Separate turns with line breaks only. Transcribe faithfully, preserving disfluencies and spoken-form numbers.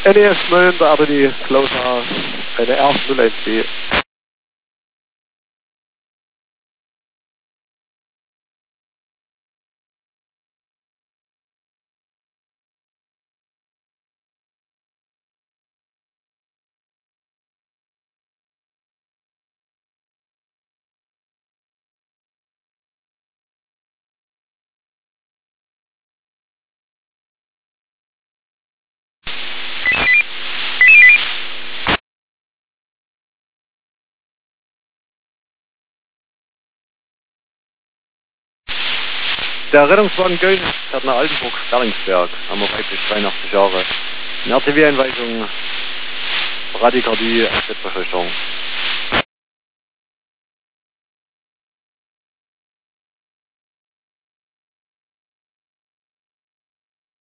N E S neun, der Ardeni Closer, eine R null eins B. Der Rettungswagen Göll fährt nach Altenburg-Sterlingsberg, haben wir weiblich zweiundachtzig Jahre. Eine R T W-Einweisung, Bradykardie, Bettbefürchtung.